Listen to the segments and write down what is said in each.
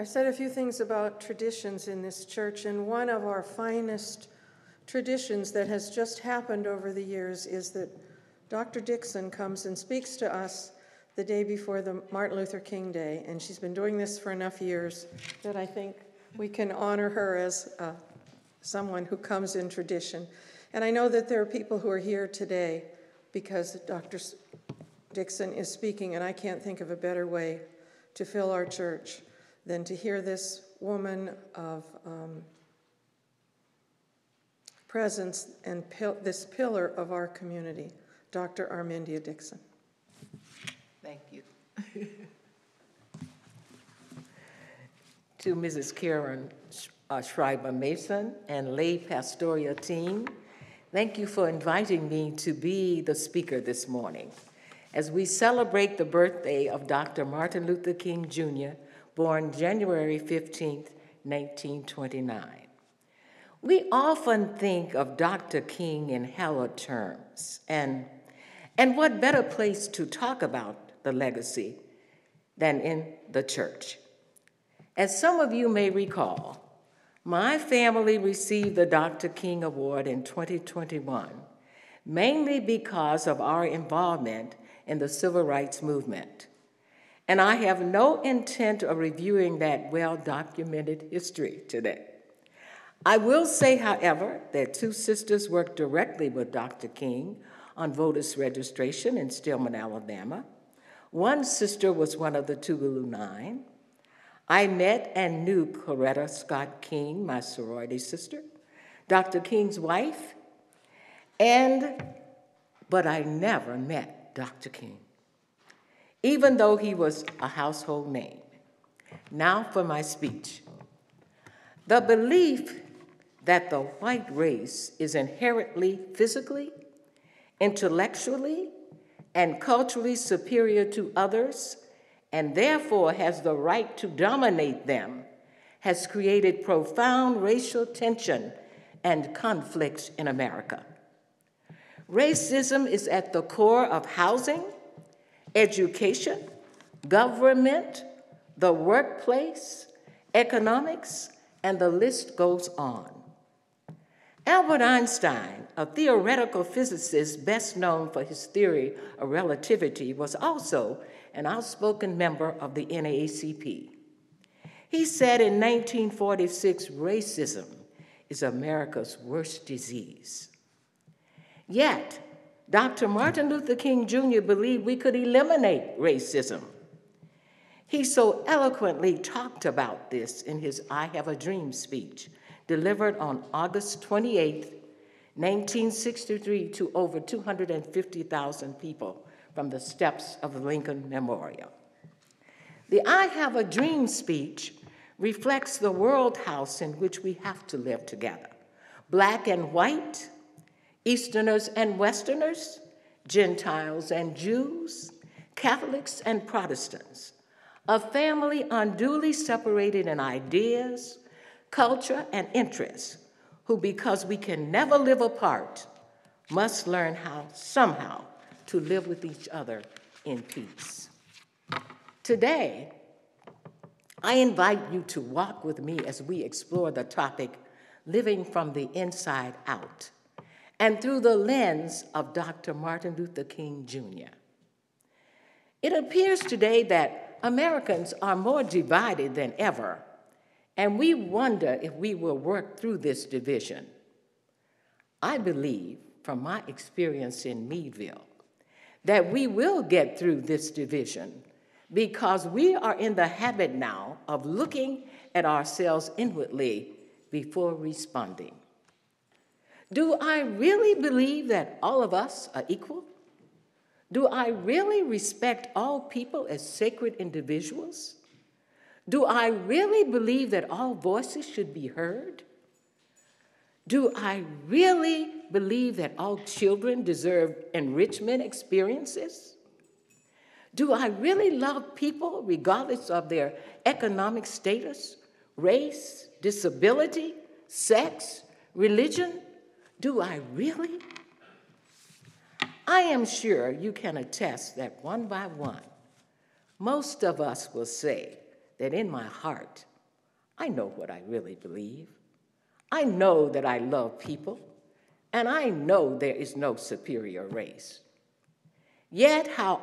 I said a few things about traditions in this church, and one of our finest traditions that has just happened over the years is that Dr. Dixon comes and speaks to us the day before the Martin Luther King Day, and she's been doing this for enough years that I think we can honor her as someone who comes in tradition. And I know that there are people who are here today because Dr. Dixon is speaking, and I can't think of a better way to fill our church than to hear this woman of presence and this pillar of our community, Dr. Armindia Dixon. Thank you. To Mrs. Karen Schreiber Mason and lay pastoral team, thank you for inviting me to be the speaker this morning as we celebrate the birthday of Dr. Martin Luther King Jr., born January 15th, 1929. We often think of Dr. King in hallowed terms, and what better place to talk about the legacy than in the church. As some of you may recall, my family received the Dr. King Award in 2021, mainly because of our involvement in the civil rights movement. And I have no intent of reviewing that well-documented history today. I will say, however, that two sisters worked directly with Dr. King on voters registration in Stillman, Alabama. One sister was one of the Tougaloo Nine. I met and knew Coretta Scott King, my sorority sister, Dr. King's wife, but I never met Dr. King, even though he was a household name. Now for my speech. The belief that the white race is inherently physically, intellectually, and culturally superior to others, and therefore has the right to dominate them, has created profound racial tension and conflicts in America. Racism is at the core of housing, education, government, the workplace, economics, and the list goes on. Albert Einstein, a theoretical physicist best known for his theory of relativity, was also an outspoken member of the NAACP. He said in 1946, racism is America's worst disease. Yet, Dr. Martin Luther King Jr. believed we could eliminate racism. He so eloquently talked about this in his I Have a Dream speech, delivered on August 28, 1963, to over 250,000 people from the steps of the Lincoln Memorial. The I Have a Dream speech reflects the world house in which we have to live together. Black and white, Easterners and Westerners, Gentiles and Jews, Catholics and Protestants, a family unduly separated in ideas, culture, and interests, who, because we can never live apart, must learn how, somehow, to live with each other in peace. Today, I invite you to walk with me as we explore the topic, living from the inside out, and through the lens of Dr. Martin Luther King Jr. It appears today that Americans are more divided than ever, and we wonder if we will work through this division. I believe, from my experience in Meadville, that we will get through this division because we are in the habit now of looking at ourselves inwardly before responding. Do I really believe that all of us are equal? Do I really respect all people as sacred individuals? Do I really believe that all voices should be heard? Do I really believe that all children deserve enrichment experiences? Do I really love people regardless of their economic status, race, disability, sex, religion? Do I really? I am sure you can attest that one by one, most of us will say that in my heart, I know what I really believe. I know that I love people, and I know there is no superior race. Yet how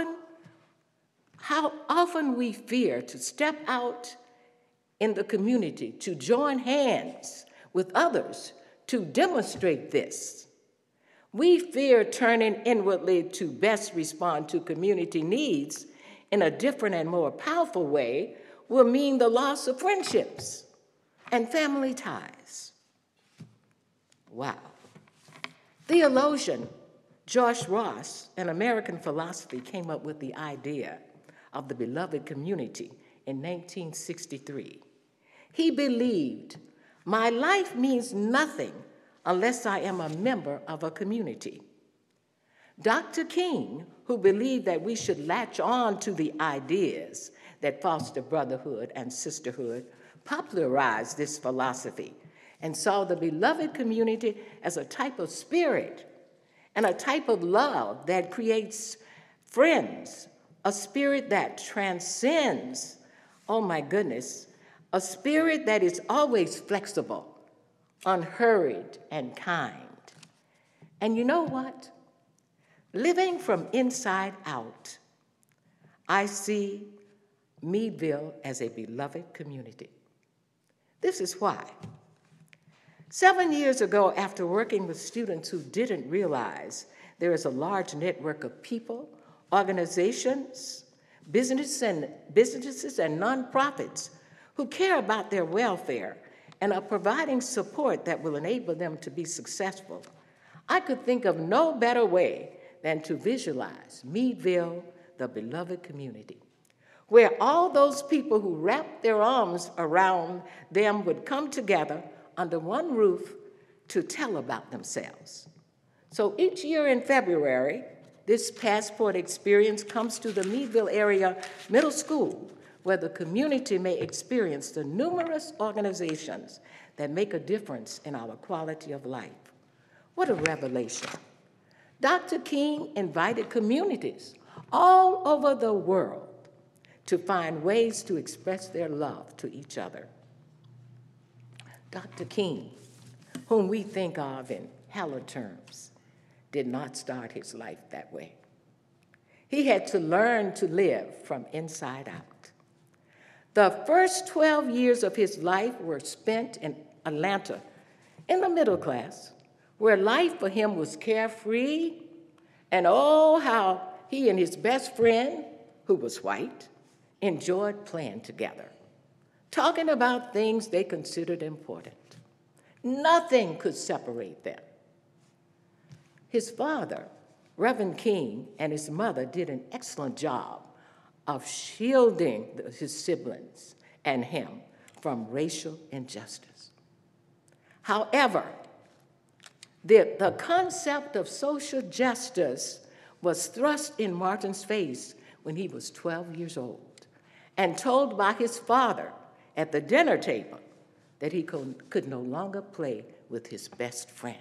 often we fear to step out in the community, to join hands with others, to demonstrate this. We fear turning inwardly to best respond to community needs in a different and more powerful way will mean the loss of friendships and family ties. Wow. Theologian Josh Ross, an American philosophy, came up with the idea of the beloved community in 1963. He believed, my life means nothing unless I am a member of a community. Dr. King, who believed that we should latch on to the ideas that foster brotherhood and sisterhood, popularized this philosophy and saw the beloved community as a type of spirit and a type of love that creates friends, a spirit that transcends, oh my goodness, a spirit that is always flexible, unhurried, and kind. And you know what? Living from inside out, I see Meadville as a beloved community. This is why. 7 years ago, after working with students who didn't realize there is a large network of people, organizations, businesses and nonprofits who care about their welfare and are providing support that will enable them to be successful, I could think of no better way than to visualize Meadville, the beloved community, where all those people who wrapped their arms around them would come together under one roof to tell about themselves. So each year in February, this passport experience comes to the Meadville area middle school, where the community may experience the numerous organizations that make a difference in our quality of life. What a revelation. Dr. King invited communities all over the world to find ways to express their love to each other. Dr. King, whom we think of in hallowed terms, did not start his life that way. He had to learn to live from inside out. The first 12 years of his life were spent in Atlanta, in the middle class, where life for him was carefree, and oh, how he and his best friend, who was white, enjoyed playing together, talking about things they considered important. Nothing could separate them. His father, Reverend King, and his mother did an excellent job of shielding his siblings and him from racial injustice. However, the concept of social justice was thrust in Martin's face when he was 12 years old and told by his father at the dinner table that he could no longer play with his best friend.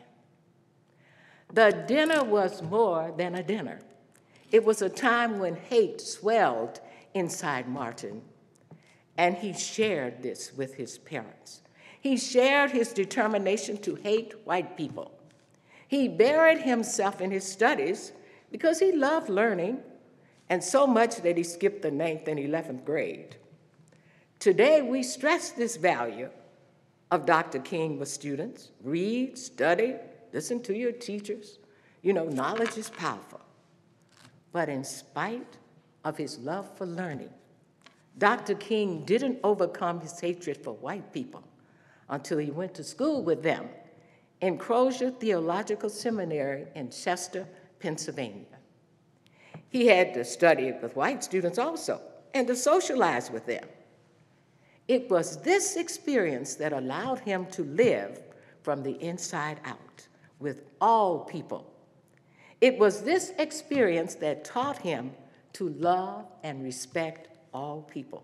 The dinner was more than a dinner. It was a time when hate swelled inside Martin, and he shared this with his parents. He shared his determination to hate white people. He buried himself in his studies because he loved learning, and so much that he skipped the 9th and 11th grade. Today, we stress this value of Dr. King with students. Read, study, listen to your teachers. You know, knowledge is powerful. But in spite of his love for learning, Dr. King didn't overcome his hatred for white people until he went to school with them in Crozier Theological Seminary in Chester, Pennsylvania. He had to study with white students also and to socialize with them. It was this experience that allowed him to live from the inside out with all people. It was this experience that taught him to love and respect all people.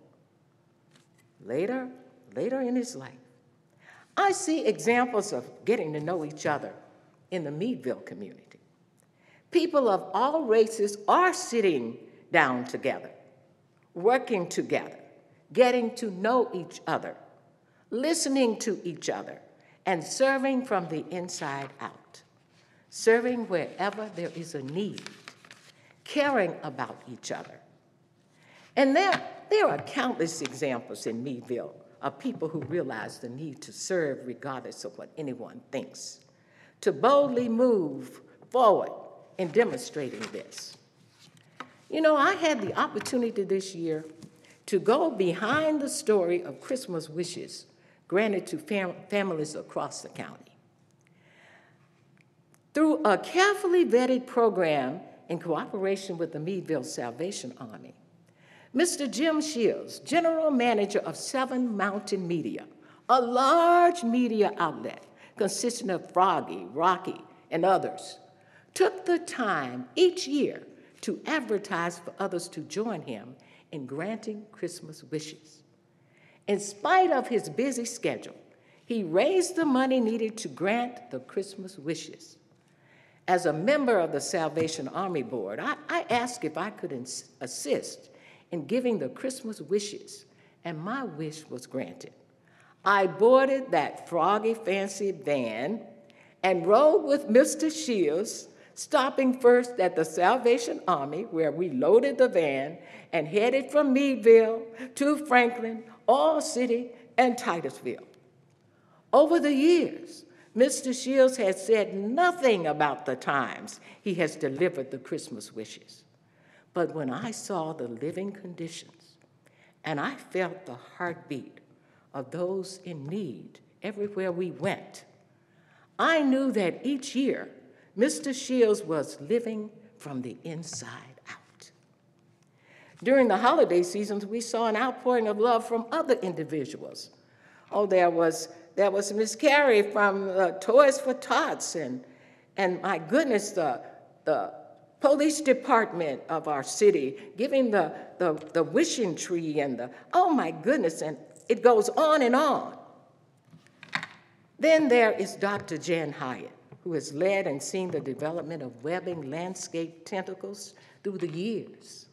Later in his life, I see examples of getting to know each other in the Meadville community. People of all races are sitting down together, working together, getting to know each other, listening to each other, and serving from the inside out, serving wherever there is a need, caring about each other. And there are countless examples in Meadville of people who realize the need to serve regardless of what anyone thinks, to boldly move forward in demonstrating this. You know, I had the opportunity this year to go behind the story of Christmas wishes granted to families across the county. Through a carefully vetted program in cooperation with the Meadville Salvation Army, Mr. Jim Shields, General Manager of Seven Mountain Media, a large media outlet consisting of Froggy, Rocky, and others, took the time each year to advertise for others to join him in granting Christmas wishes. In spite of his busy schedule, he raised the money needed to grant the Christmas wishes. As a member of the Salvation Army Board, I asked if I could assist in giving the Christmas wishes, and my wish was granted. I boarded that froggy fancy van and rode with Mr. Shields, stopping first at the Salvation Army, where we loaded the van and headed from Meadville to Franklin, All City, and Titusville. Over the years, Mr. Shields has said nothing about the times he has delivered the Christmas wishes. But when I saw the living conditions and I felt the heartbeat of those in need everywhere we went, I knew that each year Mr. Shields was living from the inside out. During the holiday seasons, we saw an outpouring of love from other individuals. Oh, there was Miss Carrie from Toys for Tots, and my goodness, the police department of our city giving the wishing tree and oh my goodness, and it goes on and on. Then there is Dr. Jan Hyatt, who has led and seen the development of webbing landscape tentacles through the years.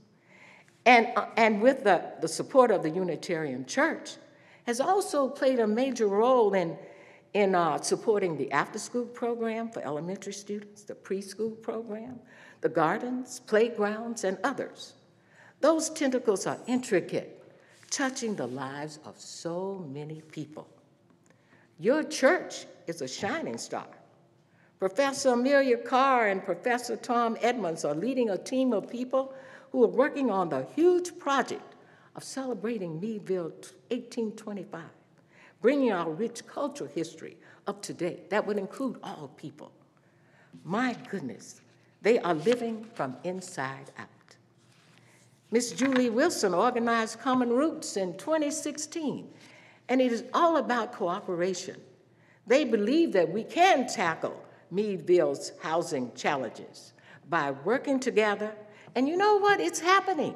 And with the support of the Unitarian Church, has also played a major role in supporting the after-school program for elementary students, the preschool program, the gardens, playgrounds, and others. Those tentacles are intricate, touching the lives of so many people. Your church is a shining star. Professor Amelia Carr and Professor Tom Edmonds are leading a team of people who are working on the huge project of celebrating Meadville 1825, bringing our rich cultural history up to date. That would include all people. My goodness, they are living from inside out. Miss Julie Wilson organized Common Roots in 2016, and it is all about cooperation. They believe that we can tackle Meadville's housing challenges by working together, and you know what? It's happening.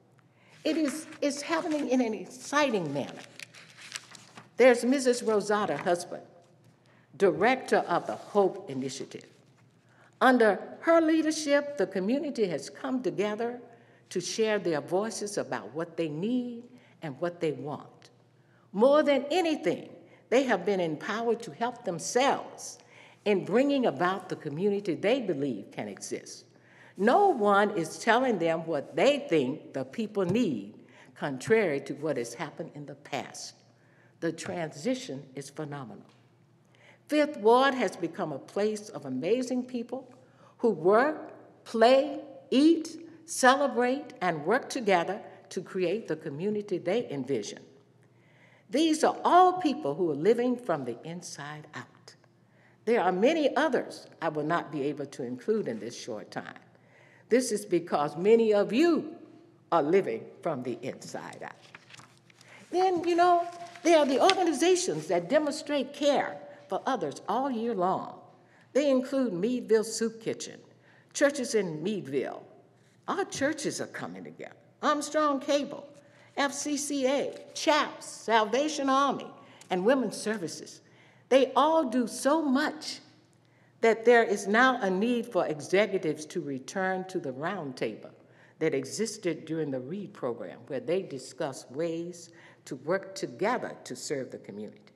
It's happening in an exciting manner. There's Mrs. Rosada Husband, director of the Hope Initiative. Under her leadership, the community has come together to share their voices about what they need and what they want. More than anything, they have been empowered to help themselves in bringing about the community they believe can exist. No one is telling them what they think the people need, contrary to what has happened in the past. The transition is phenomenal. Fifth Ward has become a place of amazing people who work, play, eat, celebrate, and work together to create the community they envision. These are all people who are living from the inside out. There are many others I will not be able to include in this short time. This is because many of you are living from the inside out. Then, you know, there are the organizations that demonstrate care for others all year long. They include Meadville Soup Kitchen, churches in Meadville. Our churches are coming together. Armstrong Cable, FCCA, CHAPS, Salvation Army, and Women's Services. They all do so much that there is now a need for executives to return to the round table that existed during the READ program, where they discuss ways to work together to serve the community.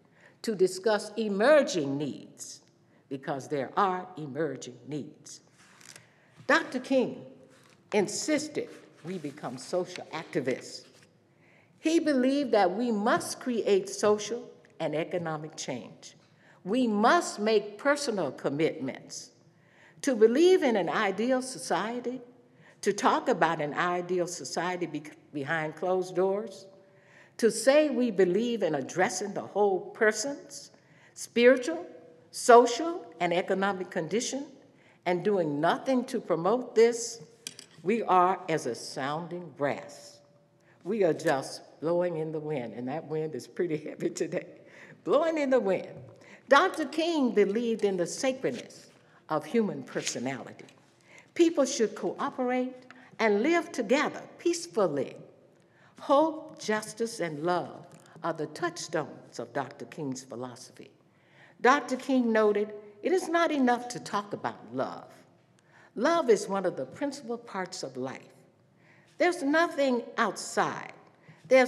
to discuss emerging needs, because there are emerging needs. Dr. King insisted we become social activists. He believed that we must create social and economic change. We must make personal commitments to believe in an ideal society, to talk about an ideal society behind closed doors, to say we believe in addressing the whole person's spiritual, social, and economic condition, and doing nothing to promote this. We are as a sounding brass. We are just blowing in the wind, and that wind is pretty heavy today. Blowing in the wind. Dr. King believed in the sacredness of human personality. People should cooperate and live together peacefully. Hope, justice, and love are the touchstones of Dr. King's philosophy. Dr. King noted, it is not enough to talk about love. Love is one of the principal parts of life. There's nothing outside. There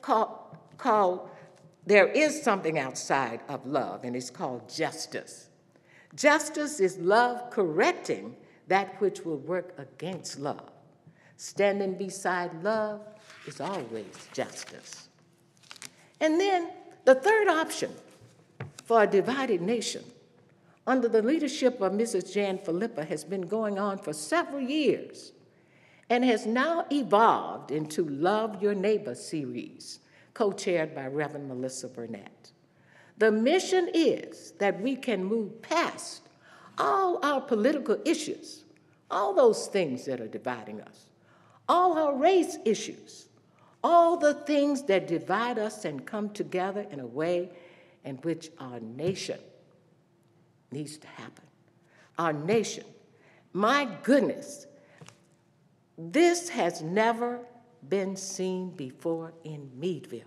is something outside of love, and it's called justice. Justice is love correcting that which will work against love. Standing beside love is always justice. And then the third option for a divided nation, under the leadership of Mrs. Jan Philippa, has been going on for several years and has now evolved into Love Your Neighbor series, co-chaired by Reverend Melissa Burnett. The mission is that we can move past all our political issues, all those things that are dividing us, all our race issues, all the things that divide us, and come together in a way in which our nation needs to happen. Our nation, my goodness, this has never been seen before in Meadville.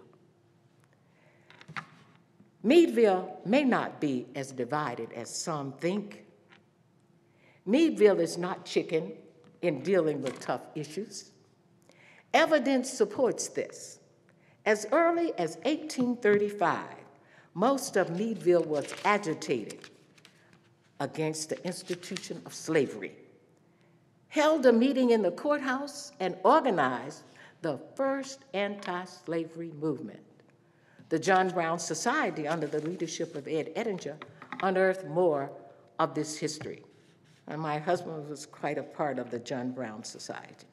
Meadville may not be as divided as some think. Meadville is not chicken in dealing with tough issues. Evidence supports this. As early as 1835, most of Meadville was agitated against the institution of slavery, held a meeting in the courthouse, and organized the first anti-slavery movement. The John Brown Society, under the leadership of Ed Ettinger, unearthed more of this history. And my husband was quite a part of the John Brown Society.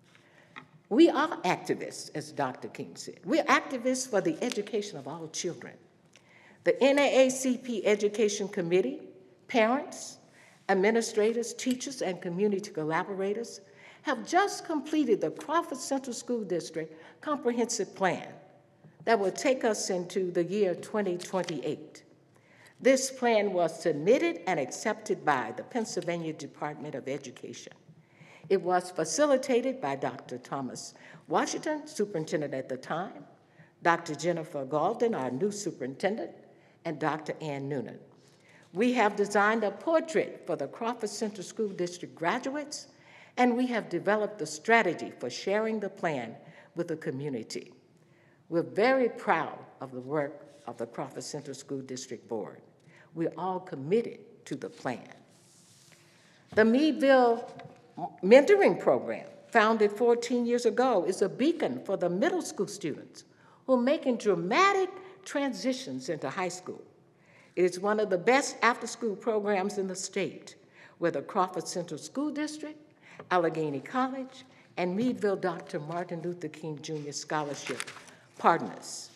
We are activists, as Dr. King said. We're activists for the education of all children. The NAACP Education Committee, parents, administrators, teachers, and community collaborators have just completed the Crawford Central School District Comprehensive Plan that will take us into the year 2028. This plan was submitted and accepted by the Pennsylvania Department of Education. It was facilitated by Dr. Thomas Washington, superintendent at the time, Dr. Jennifer Galden, our new superintendent, and Dr. Ann Noonan. We have designed a portrait for the Crawford Central School District graduates, and we have developed a strategy for sharing the plan with the community. We're very proud of the work of the Crawford Central School District Board. We're all committed to the plan. The Meadville Mentoring Program, founded 14 years ago, is a beacon for the middle school students who are making dramatic transitions into high school. It is one of the best after-school programs in the state, where the Crawford Central School District, Allegheny College, and Meadville Dr. Martin Luther King Jr. Scholarship partners.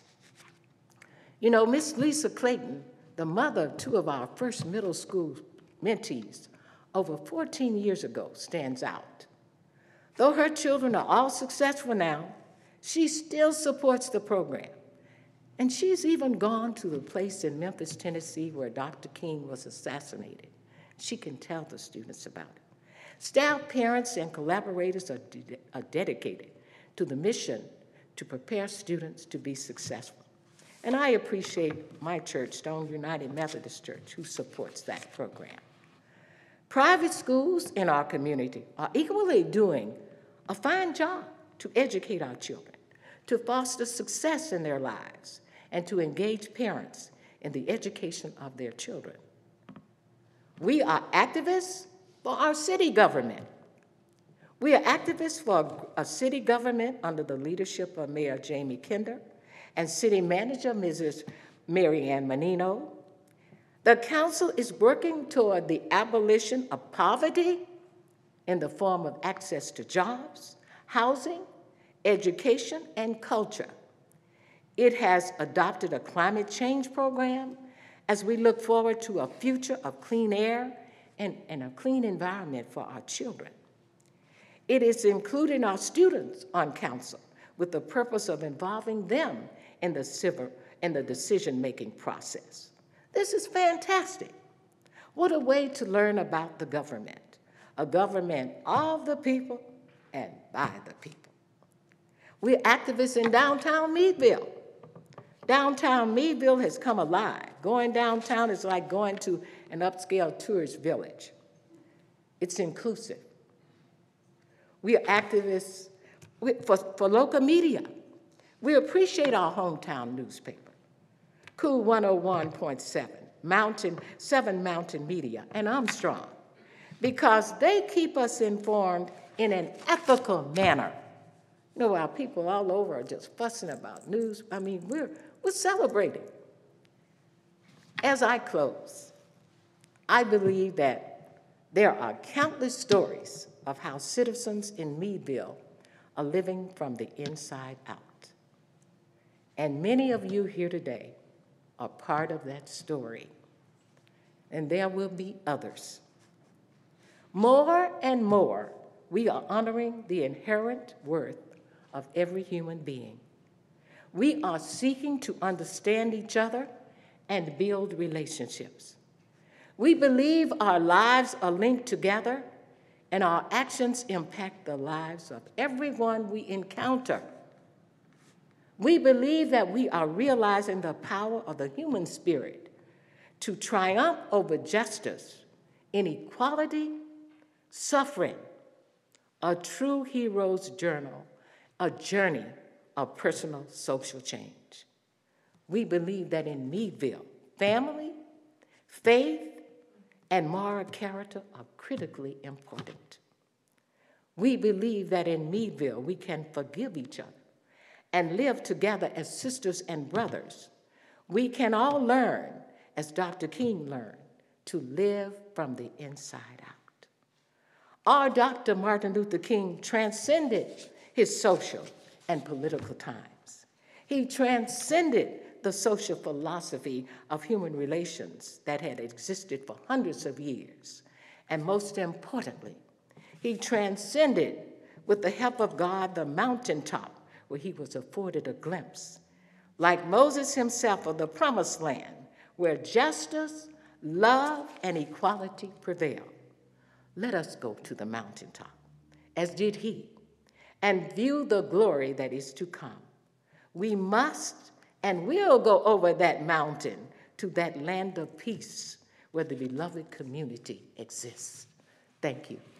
You know, Miss Lisa Clayton, the mother of two of our first middle school mentees, over 14 years ago, stands out. Though her children are all successful now, she still supports the program. And she's even gone to the place in Memphis, Tennessee, where Dr. King was assassinated. She can tell the students about it. Staff, parents, and collaborators are dedicated to the mission to prepare students to be successful. And I appreciate my church, Stone United Methodist Church, who supports that program. Private schools in our community are equally doing a fine job to educate our children, to foster success in their lives, and to engage parents in the education of their children. We are activists for our city government. We are activists for a city government under the leadership of Mayor Jamie Kinder and City Manager Mrs. Mary Ann Menino. The council is working toward the abolition of poverty in the form of access to jobs, housing, education, and culture. It has adopted a climate change program as we look forward to a future of clean air and a clean environment for our children. It is including our students on council with the purpose of involving them in the decision-making process. This is fantastic. What a way to learn about the government, a government of the people and by the people. We're activists in downtown Meadville. Downtown Meadville has come alive. Going downtown is like going to an upscale tourist village. It's inclusive. We are activists for local media. We appreciate our hometown newspaper, Cool 101.7, 7 Mountain Media, and Armstrong, because they keep us informed in an ethical manner. You know, our people all over are just fussing about news. I mean, we're celebrating. As I close, I believe that there are countless stories of how citizens in Meadville are living from the inside out. And many of you here today are part of that story. And there will be others. More and more, we are honoring the inherent worth of every human being. We are seeking to understand each other and build relationships. We believe our lives are linked together and our actions impact the lives of everyone we encounter. We believe that we are realizing the power of the human spirit to triumph over justice, inequality, suffering, a true hero's journal, a journey of personal social change. We believe that in Meadville, family, faith, and moral character are critically important. We believe that in Meadville, we can forgive each other and live together as sisters and brothers. We can all learn, as Dr. King learned, to live from the inside out. Our Dr. Martin Luther King transcended his social and political times. He transcended the social philosophy of human relations that had existed for hundreds of years. And most importantly, he transcended, with the help of God, the mountaintop where he was afforded a glimpse, like Moses himself, of the promised land where justice, love, and equality prevail. Let us go to the mountaintop, as did he, and view the glory that is to come. We must and will go over that mountain to that land of peace where the beloved community exists. Thank you.